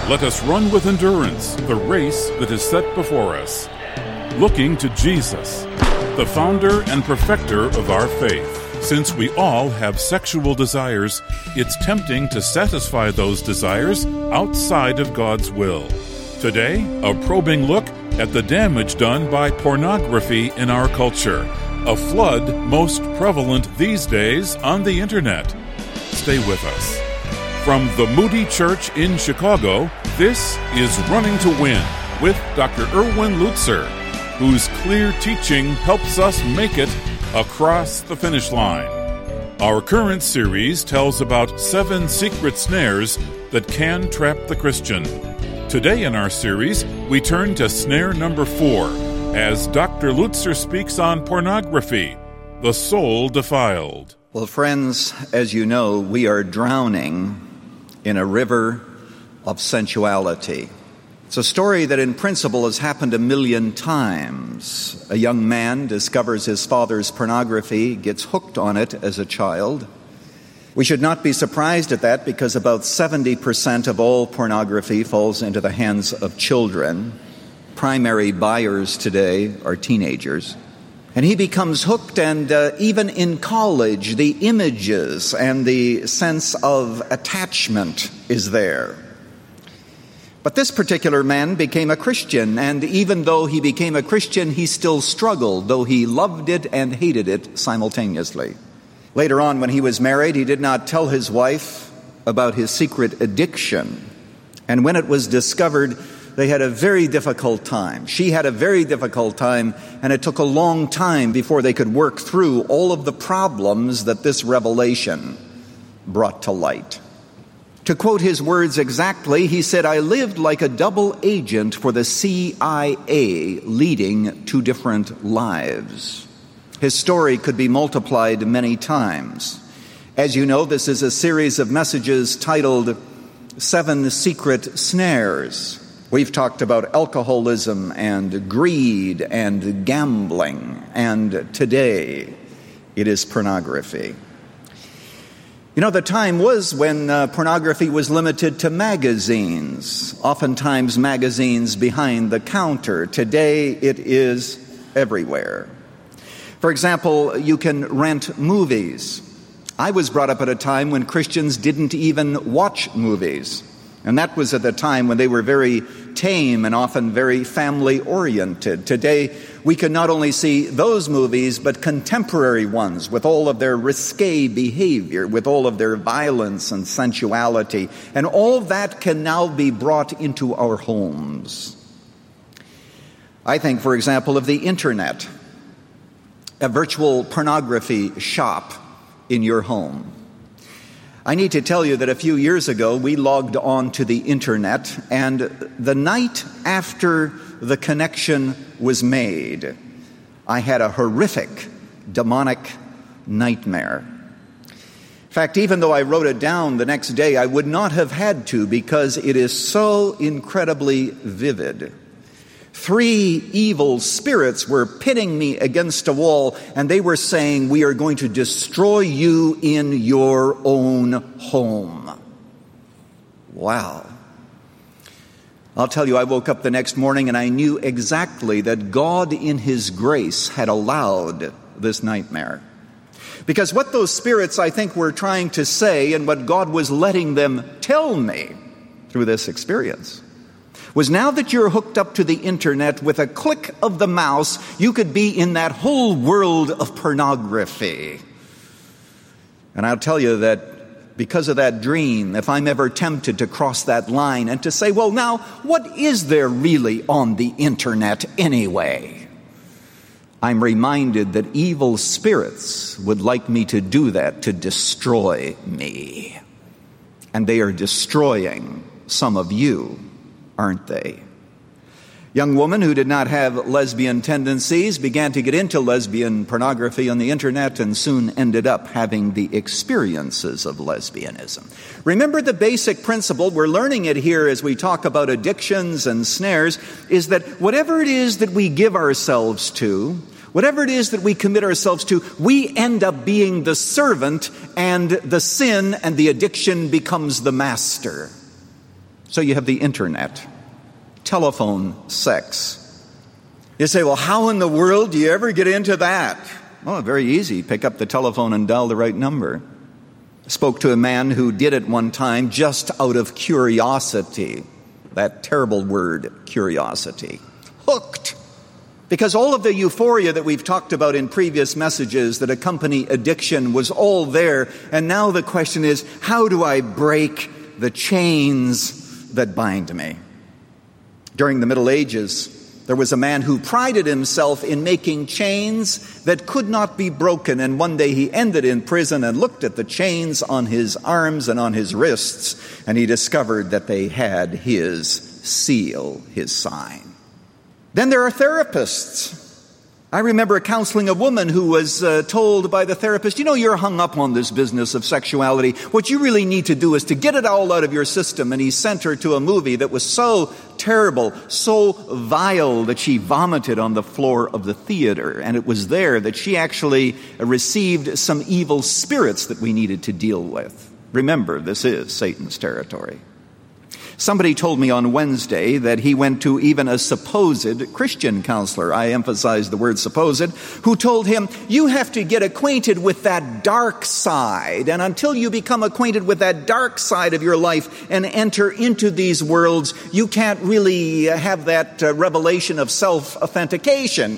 Let us run with endurance the race that is set before us, looking to Jesus, the founder and perfecter of our faith. Since we all have sexual desires, it's tempting to satisfy those desires outside of God's will. Today, a probing look at the damage done by pornography in our culture, a flood most prevalent these days on the internet. Stay with us. From the Moody Church in Chicago, this is Running to Win with Dr. Erwin Lutzer, whose clear teaching helps us make it across the finish line. Our current series tells about 7 secret snares that can trap the Christian. Today in our series, we turn to snare number 4 as Dr. Lutzer speaks on pornography, the soul defiled. Well, friends, as you know, we are drowning in a river of sensuality. It's a story that in principle has happened 1,000,000 times. A young man discovers his father's pornography, gets hooked on it as a child. We should not be surprised at that because about 70% of all pornography falls into the hands of children. Primary buyers today are teenagers. And he becomes hooked, and even in college, the images and the sense of attachment is there. But this particular man became a Christian, and even though he became a Christian, he still struggled, though he loved it and hated it simultaneously. Later on, when he was married, he did not tell his wife about his secret addiction. And when it was discovered, they had a very difficult time. She had a very difficult time, and it took a long time before they could work through all of the problems that this revelation brought to light. To quote his words exactly, he said, "I lived like a double agent for the CIA, leading 2 different lives." His story could be multiplied many times. As you know, this is a series of messages titled 7 Secret Snares. We've talked about alcoholism and greed and gambling, and today it is pornography. You know, the time was when pornography was limited to magazines, oftentimes magazines behind the counter. Today it is everywhere. For example, you can rent movies. I was brought up at a time when Christians didn't even watch movies. And that was at the time when they were very tame and often very family-oriented. Today, we can not only see those movies, but contemporary ones with all of their risque behavior, with all of their violence and sensuality. And all that can now be brought into our homes. I think, for example, of the internet, a virtual pornography shop in your home. I need to tell you that a few years ago, we logged on to the internet, and the night after the connection was made, I had a horrific demonic nightmare. In fact, even though I wrote it down the next day, I would not have had to because it is so incredibly vivid. 3 evil spirits were pitting me against a wall, and they were saying, "We are going to destroy you in your own home." Wow. I'll tell you, I woke up the next morning and I knew exactly that God in His grace had allowed this nightmare. Because what those spirits, I think, were trying to say, and what God was letting them tell me through this experience, was now that you're hooked up to the internet, with a click of the mouse, you could be in that whole world of pornography. And I'll tell you that because of that dream, if I'm ever tempted to cross that line and to say, well, now, what is there really on the internet anyway? I'm reminded that evil spirits would like me to do that, to destroy me. And they are destroying some of you, aren't they? Young woman who did not have lesbian tendencies began to get into lesbian pornography on the internet and soon ended up having the experiences of lesbianism. Remember the basic principle, we're learning it here as we talk about addictions and snares, is that whatever it is that we give ourselves to, whatever it is that we commit ourselves to, we end up being the servant, and the sin and the addiction becomes the master. So you have the internet, telephone sex. You say, well, how in the world do you ever get into that? Oh, very easy. Pick up the telephone and dial the right number. I spoke to a man who did it one time just out of curiosity. That terrible word, curiosity. Hooked. Because all of the euphoria that we've talked about in previous messages that accompany addiction was all there. And now the question is, how do I break the chains that bind me? During the Middle Ages, there was a man who prided himself in making chains that could not be broken. And one day he ended in prison and looked at the chains on his arms and on his wrists, and he discovered that they had his seal, his sign. Then there are therapists. I remember counseling a woman who was told by the therapist, you're hung up on this business of sexuality. What you really need to do is to get it all out of your system. And he sent her to a movie that was so terrible, so vile that she vomited on the floor of the theater. And it was there that she actually received some evil spirits that we needed to deal with. Remember, this is Satan's territory. Somebody told me on Wednesday that he went to even a supposed Christian counselor, I emphasize the word supposed, who told him, you have to get acquainted with that dark side. And until you become acquainted with that dark side of your life and enter into these worlds, you can't really have that revelation of self-authentication.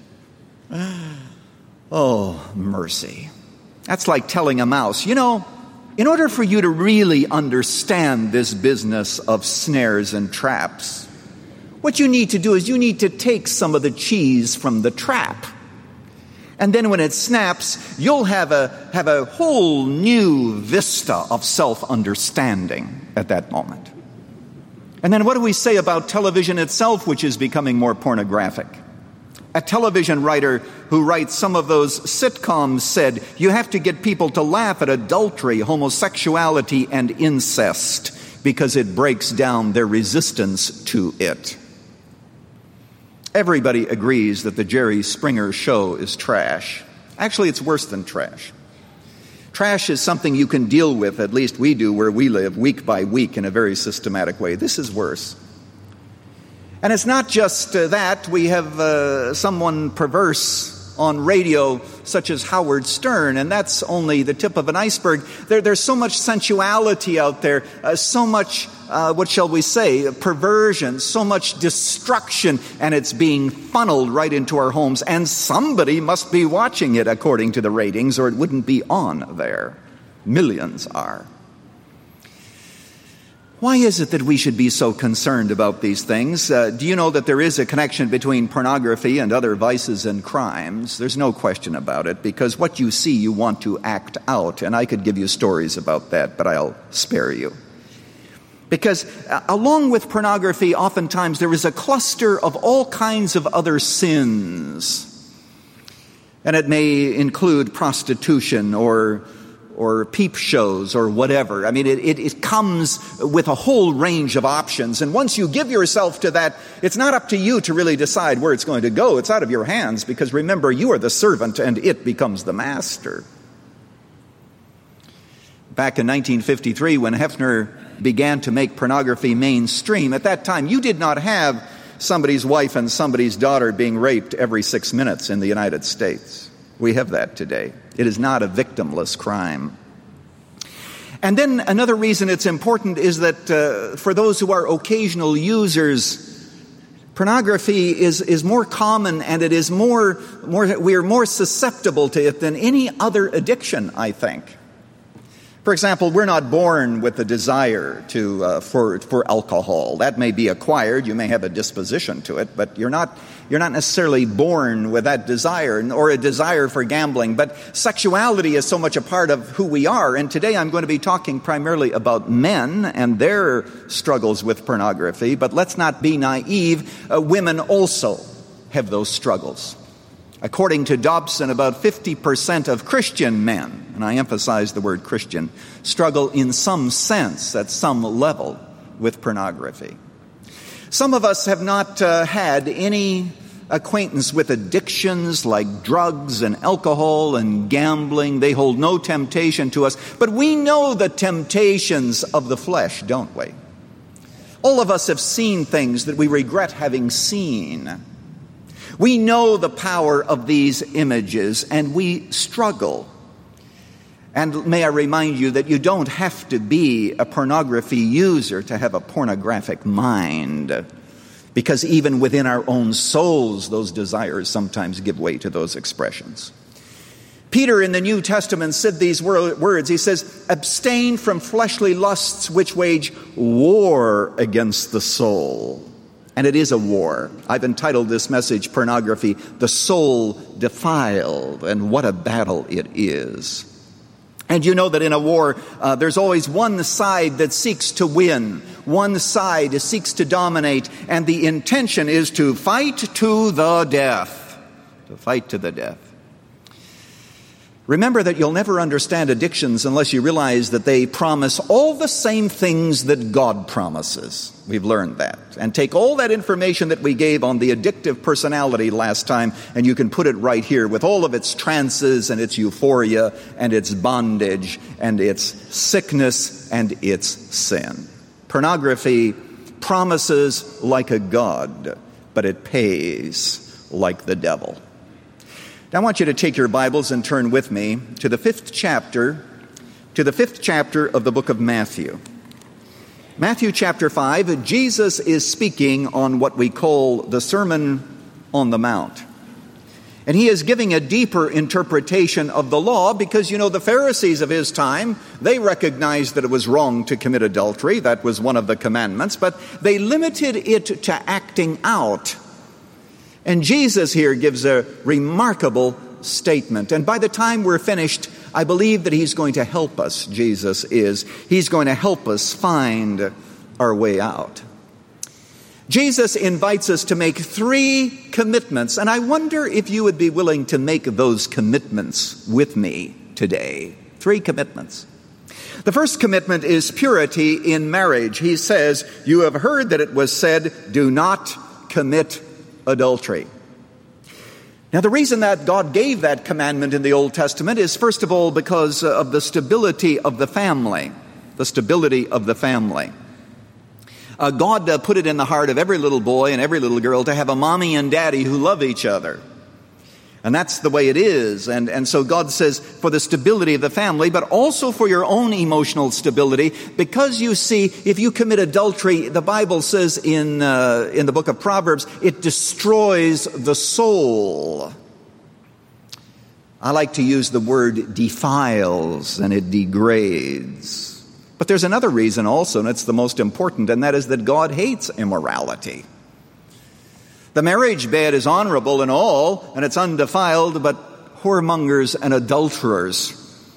Oh, mercy. That's like telling a mouse, in order for you to really understand this business of snares and traps, what you need to do is you need to take some of the cheese from the trap. And then when it snaps, you'll have a whole new vista of self-understanding at that moment. And then what do we say about television itself, which is becoming more pornographic? A television writer who writes some of those sitcoms said, you have to get people to laugh at adultery, homosexuality, and incest because it breaks down their resistance to it. Everybody agrees that the Jerry Springer show is trash. Actually, it's worse than trash. Trash is something you can deal with, at least we do where we live, week by week in a very systematic way. This is worse. And it's not just that. We have someone perverse on radio such as Howard Stern, and that's only the tip of an iceberg. There's so much sensuality out there, so much, perversion, so much destruction, and it's being funneled right into our homes. And somebody must be watching it according to the ratings, or it wouldn't be on there. Millions are. Why is it that we should be so concerned about these things? Do you know that there is a connection between pornography and other vices and crimes? There's no question about it, because what you see, you want to act out. And I could give you stories about that, but I'll spare you. Because along with pornography, oftentimes there is a cluster of all kinds of other sins. And it may include prostitution or peep shows or whatever. I mean, it comes with a whole range of options. And once you give yourself to that, it's not up to you to really decide where it's going to go. It's out of your hands, because remember, you are the servant and it becomes the master. Back in 1953, when Hefner began to make pornography mainstream, at that time you did not have somebody's wife and somebody's daughter being raped every 6 minutes in the United States. We have that today. It is not a victimless crime. And then another reason it's important is that for those who are occasional users, pornography is more common, and it is we are more susceptible to it than any other addiction, I think. For example, we're not born with a desire for alcohol. That may be acquired. You may have a disposition to it, but you're not necessarily born with that desire or a desire for gambling. But sexuality is so much a part of who we are. And today I'm going to be talking primarily about men and their struggles with pornography. But let's not be naive. Women also have those struggles. According to Dobson, about 50% of Christian men, and I emphasize the word Christian, struggle in some sense, at some level, with pornography. Some of us have not had any acquaintance with addictions like drugs and alcohol and gambling. They hold no temptation to us. But we know the temptations of the flesh, don't we? All of us have seen things that we regret having seen. We know the power of these images, and we struggle. And may I remind you that you don't have to be a pornography user to have a pornographic mind, because even within our own souls, those desires sometimes give way to those expressions. Peter in the New Testament said these words. He says, abstain from fleshly lusts which wage war against the soul. And it is a war. I've entitled this message, Pornography, the Soul Defiled, and what a battle it is. And you know that in a war, there's always one side that seeks to win. One side seeks to dominate, and the intention is to fight to the death. To fight to the death. Remember that you'll never understand addictions unless you realize that they promise all the same things that God promises. We've learned that. And take all that information that we gave on the addictive personality last time, and you can put it right here with all of its trances and its euphoria and its bondage and its sickness and its sin. Pornography promises like a god, but it pays like the devil. Now I want you to take your Bibles and turn with me to the fifth chapter of the book of Matthew. Matthew chapter 5, Jesus is speaking on what we call the Sermon on the Mount. And he is giving a deeper interpretation of the law because, the Pharisees of his time, they recognized that it was wrong to commit adultery. That was one of the commandments, but they limited it to acting out. And Jesus here gives a remarkable statement. And by the time we're finished, I believe that he's going to help us, Jesus is. He's going to help us find our way out. Jesus invites us to make 3 commitments, and I wonder if you would be willing to make those commitments with me today. 3 commitments. The first commitment is purity in marriage. He says, you have heard that it was said, do not commit adultery. Now, the reason that God gave that commandment in the Old Testament is, first of all, because of the stability of the family. The stability of the family. God put it in the heart of every little boy and every little girl to have a mommy and daddy who love each other. And that's the way it is. And so God says for the stability of the family, but also for your own emotional stability. Because you see, if you commit adultery, the Bible says in the book of Proverbs, it destroys the soul. I like to use the word defiles, and it degrades. But there's another reason also, and it's the most important, and that is that God hates immorality. The marriage bed is honorable and all, and it's undefiled, but whoremongers and adulterers,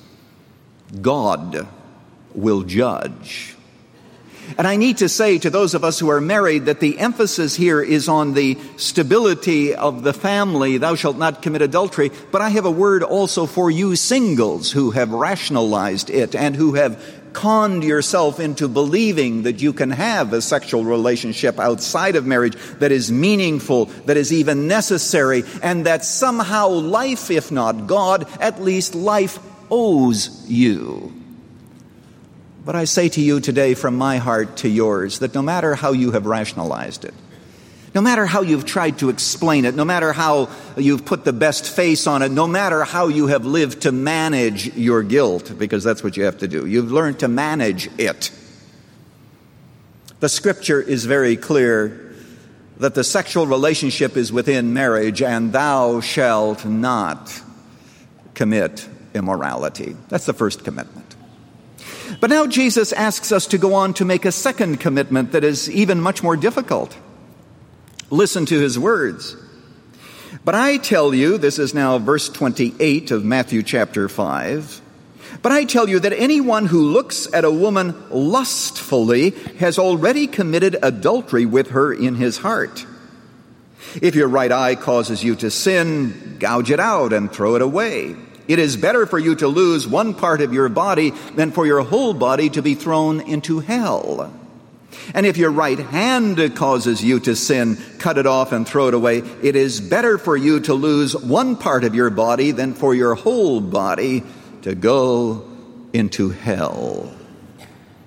God will judge. And I need to say to those of us who are married that the emphasis here is on the stability of the family. Thou shalt not commit adultery. But I have a word also for you singles who have rationalized it and who have conned yourself into believing that you can have a sexual relationship outside of marriage that is meaningful, that is even necessary, and that somehow life, if not God, at least life owes you. But I say to you today from my heart to yours that no matter how you have rationalized it, no matter how you've tried to explain it, no matter how you've put the best face on it, no matter how you have lived to manage your guilt, because that's what you have to do. You've learned to manage it. The scripture is very clear that the sexual relationship is within marriage, and thou shalt not commit immorality. That's the first commitment. But now Jesus asks us to go on to make a second commitment that is even much more difficult. Listen to his words. But I tell you, this is now verse 28 of Matthew chapter 5, but I tell you that anyone who looks at a woman lustfully has already committed adultery with her in his heart. If your right eye causes you to sin, gouge it out and throw it away. It is better for you to lose one part of your body than for your whole body to be thrown into hell. And if your right hand causes you to sin, cut it off and throw it away. It is better for you to lose one part of your body than for your whole body to go into hell.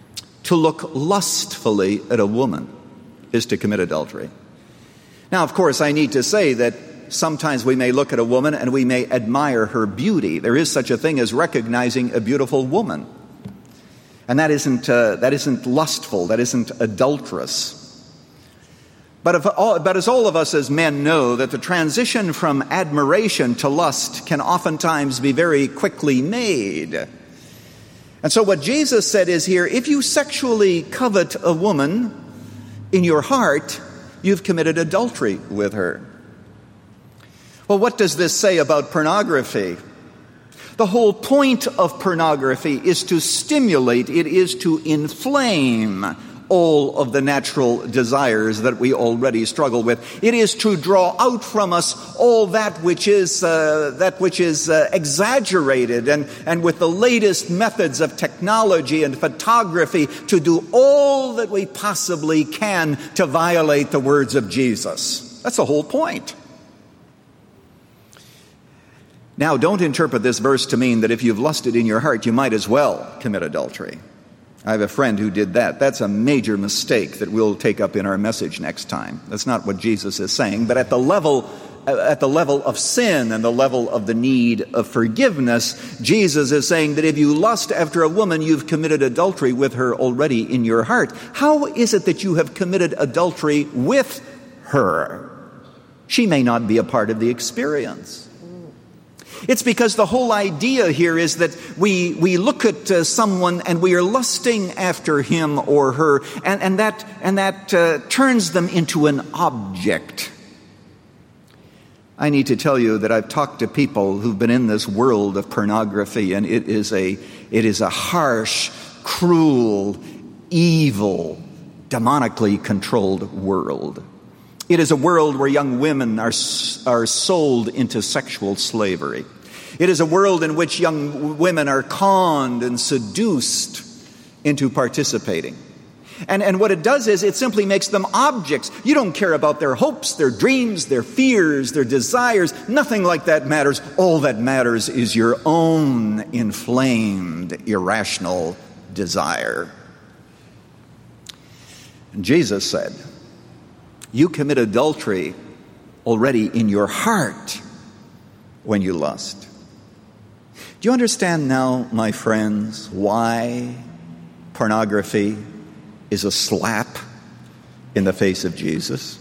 To look lustfully at a woman is to commit adultery. Now, of course, I need to say that sometimes we may look at a woman and we may admire her beauty. There is such a thing as recognizing a beautiful woman. And that isn't lustful, that isn't adulterous. But as all of us as men know, that the transition from admiration to lust can oftentimes be very quickly made. And so what Jesus said is here, if you sexually covet a woman in your heart, you've committed adultery with her. Well, what does this say about pornography? The whole point of pornography is to stimulate, it is to inflame all of the natural desires that we already struggle with. It is to draw out from us all that which is exaggerated and with the latest methods of technology and photography to do all that we possibly can to violate the words of Jesus. That's the whole point. Now, don't interpret this verse to mean that if you've lusted in your heart, you might as well commit adultery. I have a friend who did that. That's a major mistake that we'll take up in our message next time. That's not what Jesus is saying. But at the level of sin and the level of the need of forgiveness, Jesus is saying that if you lust after a woman, you've committed adultery with her already in your heart. How is it that you have committed adultery with her? She may not be a part of the experience. It's because the whole idea here is that we look at someone and we are lusting after him or her, and that turns them into an object. I need to tell you that I've talked to people who've been in this world of pornography, and it is a harsh, cruel, evil, demonically controlled world. It is a world where young women are sold into sexual slavery. It is a world in which young women are conned and seduced into participating. And what it does is it simply makes them objects. You don't care about their hopes, their dreams, their fears, their desires. Nothing like that matters. All that matters is your own inflamed, irrational desire. And Jesus said, you commit adultery already in your heart when you lust. Do you understand now, my friends, why pornography is a slap in the face of Jesus?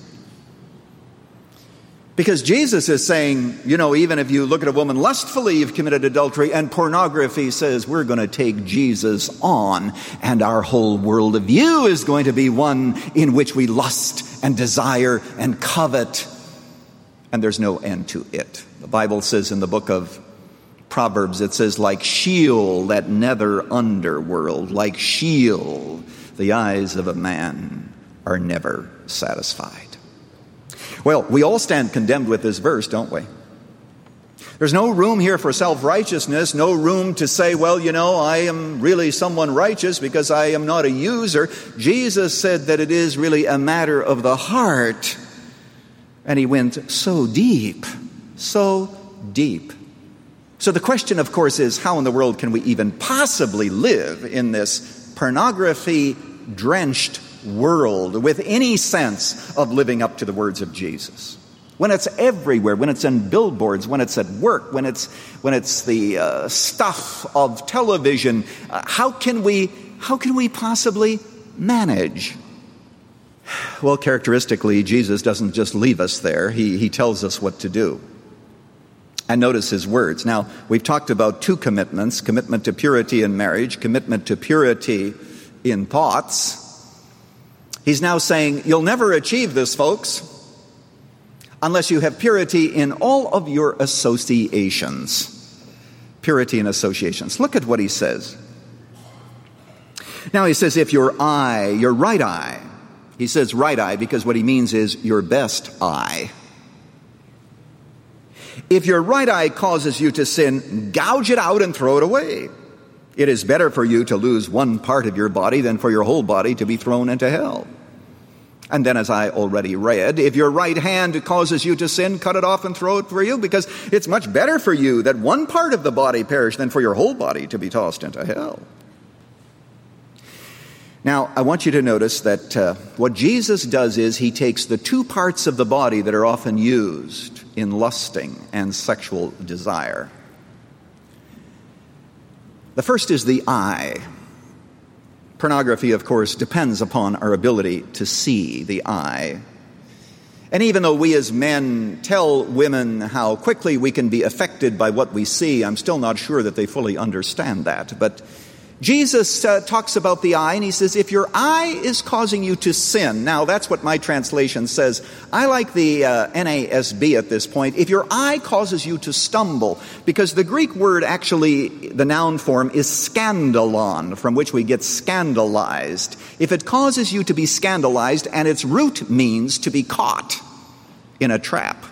Because Jesus is saying, even if you look at a woman lustfully, you've committed adultery, and pornography says we're going to take Jesus on, and our whole world of view is going to be one in which we lust and desire and covet, and there's no end to it. The Bible says in the book of Proverbs, it says, like Sheol, that nether underworld, like Sheol, the eyes of a man are never satisfied. Well, we all stand condemned with this verse, don't we? There's no room here for self-righteousness, no room to say, well, I am really someone righteous because I am not a user. Jesus said that it is really a matter of the heart. And he went so deep, so deep. So the question, of course, is how in the world can we even possibly live in this pornography-drenched world with any sense of living up to the words of Jesus? When it's everywhere, when it's in billboards, when it's at work, when it's the stuff of television, how can we possibly manage? Well, characteristically, Jesus doesn't just leave us there. He tells us what to do. And notice his words. Now, we've talked about two commitments: commitment to purity in marriage, commitment to purity in thoughts. He's now saying, you'll never achieve this, folks, unless you have purity in all of your associations. Purity in associations. Look at what he says. Now he says, if your right eye, he says right eye because what he means is your best eye. If your right eye causes you to sin, gouge it out and throw it away. It is better for you to lose one part of your body than for your whole body to be thrown into hell. And then, as I already read, if your right hand causes you to sin, cut it off and throw it for you, because it's much better for you that one part of the body perish than for your whole body to be tossed into hell. Now, I want you to notice that what Jesus does is he takes the two parts of the body that are often used in lusting and sexual desire. The first is the eye. Pornography, of course, depends upon our ability to see the eye. And even though we as men tell women how quickly we can be affected by what we see, I'm still not sure that they fully understand that. But Jesus talks about the eye, and he says, if your eye is causing you to sin, now that's what my translation says. I like the NASB at this point. If your eye causes you to stumble, because the Greek word actually, the noun form, is scandalon, from which we get scandalized. If it causes you to be scandalized, and its root means to be caught in a trap.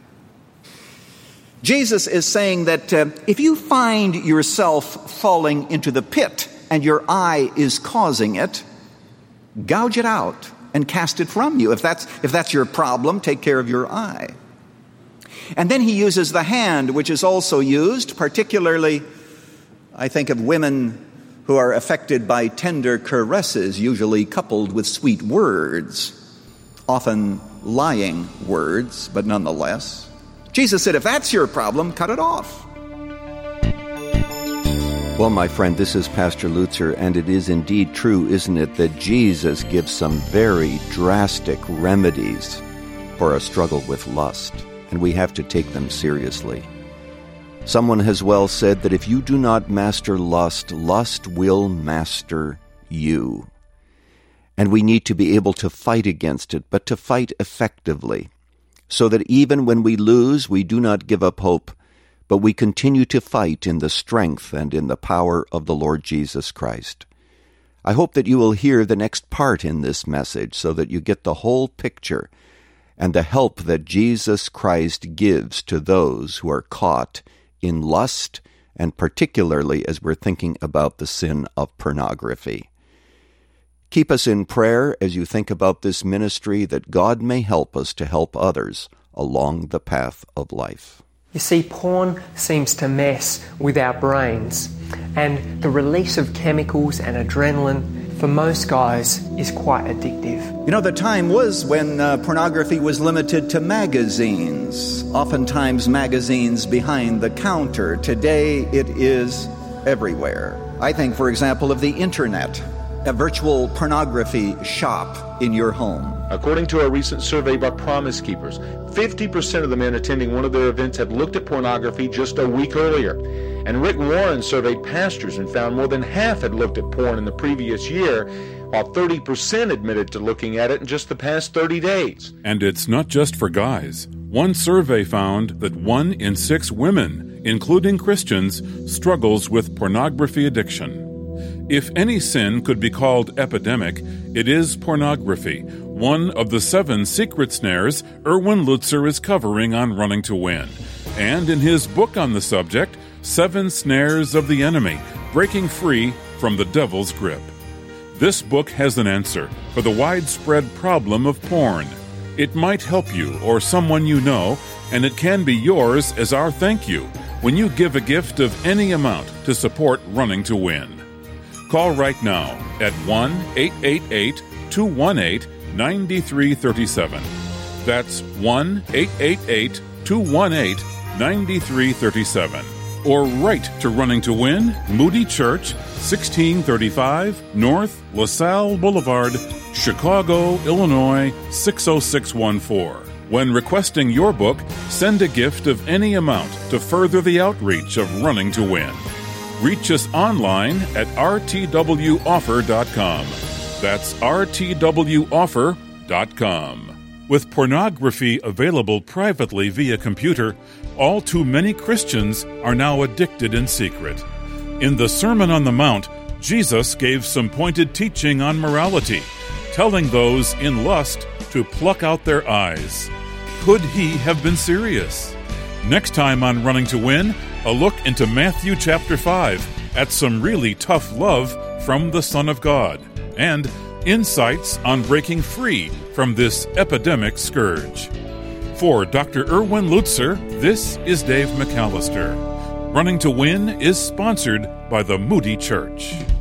Jesus is saying that if you find yourself falling into the pit and your eye is causing it, gouge it out and cast it from you. If that's your problem, take care of your eye. And then he uses the hand, which is also used, particularly, I think of women who are affected by tender caresses, usually coupled with sweet words, often lying words, but nonetheless. Jesus said, if that's your problem, cut it off. Well, my friend, this is Pastor Lutzer, and it is indeed true, isn't it, that Jesus gives some very drastic remedies for a struggle with lust, and we have to take them seriously. Someone has well said that if you do not master lust, lust will master you. And we need to be able to fight against it, but to fight effectively, so that even when we lose, we do not give up hope, but we continue to fight in the strength and in the power of the Lord Jesus Christ. I hope that you will hear the next part in this message so that you get the whole picture and the help that Jesus Christ gives to those who are caught in lust, and particularly as we're thinking about the sin of pornography. Keep us in prayer as you think about this ministry, that God may help us to help others along the path of life. You see, porn seems to mess with our brains, and the release of chemicals and adrenaline for most guys is quite addictive. You know, the time was when pornography was limited to magazines, oftentimes magazines behind the counter. Today it is everywhere. I think, for example, of the internet, a virtual pornography shop in your home. According to a recent survey by Promise Keepers, 50% of the men attending one of their events had looked at pornography just a week earlier. And Rick Warren surveyed pastors and found more than half had looked at porn in the previous year, while 30% admitted to looking at it in just the past 30 days. And it's not just for guys. One survey found that 1 in 6 women, including Christians, struggles with pornography addiction. If any sin could be called epidemic, it is pornography, one of the 7 secret snares Erwin Lutzer is covering on Running to Win. And in his book on the subject, 7 Snares of the Enemy, Breaking Free from the Devil's Grip. This book has an answer for the widespread problem of porn. It might help you or someone you know, and it can be yours as our thank you when you give a gift of any amount to support Running to Win. Call right now at 1-888-218-9337. That's 1-888-218-9337. Or write to Running to Win, Moody Church, 1635 North LaSalle Boulevard, Chicago, Illinois, 60614. When requesting your book, send a gift of any amount to further the outreach of Running to Win. Reach us online at rtwoffer.com. That's rtwoffer.com. With pornography available privately via computer, all too many Christians are now addicted in secret. In the Sermon on the Mount, Jesus gave some pointed teaching on morality, telling those in lust to pluck out their eyes. Could he have been serious? Next time on Running to Win, a look into Matthew chapter 5 at some really tough love from the Son of God, and insights on breaking free from this epidemic scourge. For Dr. Erwin Lutzer, this is Dave McAllister. Running to Win is sponsored by the Moody Church.